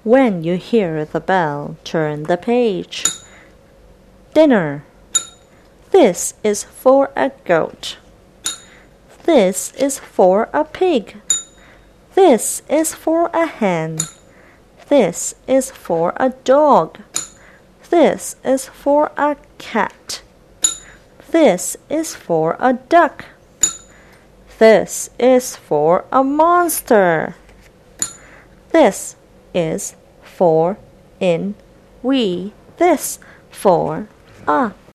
When you hear the bell, turn the page. Dinner. This is for a goat. This is for a pig. This is for a hen. This is for a dog. This is for a cat. This is for a duck. This is for a monster. This is for in we. This for a